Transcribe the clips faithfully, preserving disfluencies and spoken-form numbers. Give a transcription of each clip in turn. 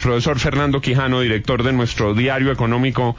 profesor Fernando Quijano, director de nuestro diario económico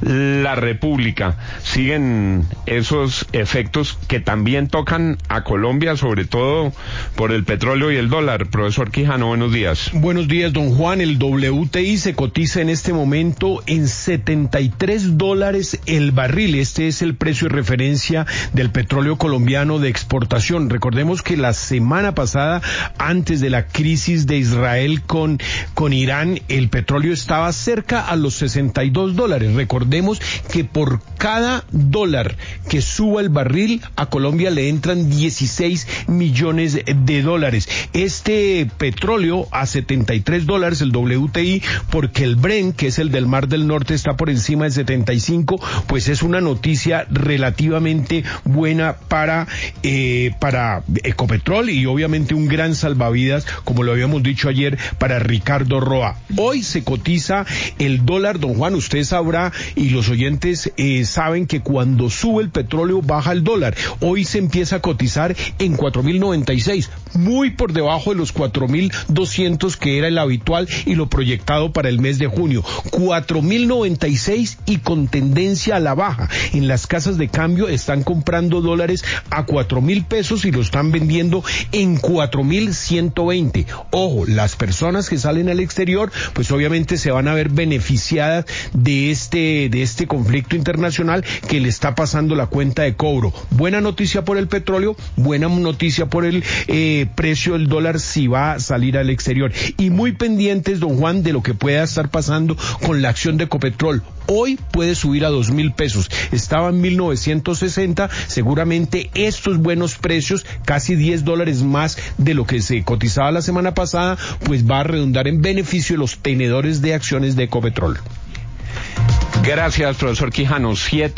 La República. Siguen esos efectos que también tocan a Colombia, sobre todo por el petróleo y el dólar. Profesor Quijano, buenos días. Buenos días, don Juan. El W T I se cotiza en este momento en setenta y tres dólares el barril. Este es el precio de referencia del petróleo colombiano de exportación. Recordemos que la semana pasada, antes de la crisis de Israel con, con Irán, el petróleo estaba cerca a los sesenta y dos dólares. Recordemos que por cada dólar que suba el barril, a Colombia le entran dieciséis millones de dólares. Este petróleo a setenta y tres dólares, el W T I, porque el Brent, que es el del Mar del Norte, está por encima de setenta y cinco, pues es una noticia relativamente buena para, eh, para Ecopetrol y obviamente un gran salvavidas, como lo habíamos dicho ayer, para Ricardo Roa. Hoy se cotiza el dólar, don Juan, usted sabrá y los oyentes eh, saben que cuando sube el petróleo baja el dólar. Hoy se empieza a cotizar en cuatro mil noventa y seis, muy por debajo de los cuatro mil doscientos que era el habitual y lo proyectado para el mes de junio. cuatro mil noventa y seis y con tendencia a la baja. En las casas de cambio están comprando dólares a cuatro mil pesos y lo están vendiendo en cuatro mil ciento veinte. Ojo, las personas que salen al exterior, pues obviamente se van a ver beneficiadas de este, de este conflicto internacional que le está pasando la cuenta de cobro. Buena noticia por el petróleo, buena noticia por el eh, precio del dólar si va a salir al exterior. Y muy pendientes, don Juan, de lo que pueda estar pasando con la acción de Ecopetrol. Hoy puede subir a dos mil pesos. Estaba en mil novecientos sesenta. Seguramente estos buenos precios, casi diez dólares más de lo que se cotizaba la semana pasada, pues va a redundar en beneficio de los tenedores de acciones de Ecopetrol. Gracias, profesor Quijano. Siete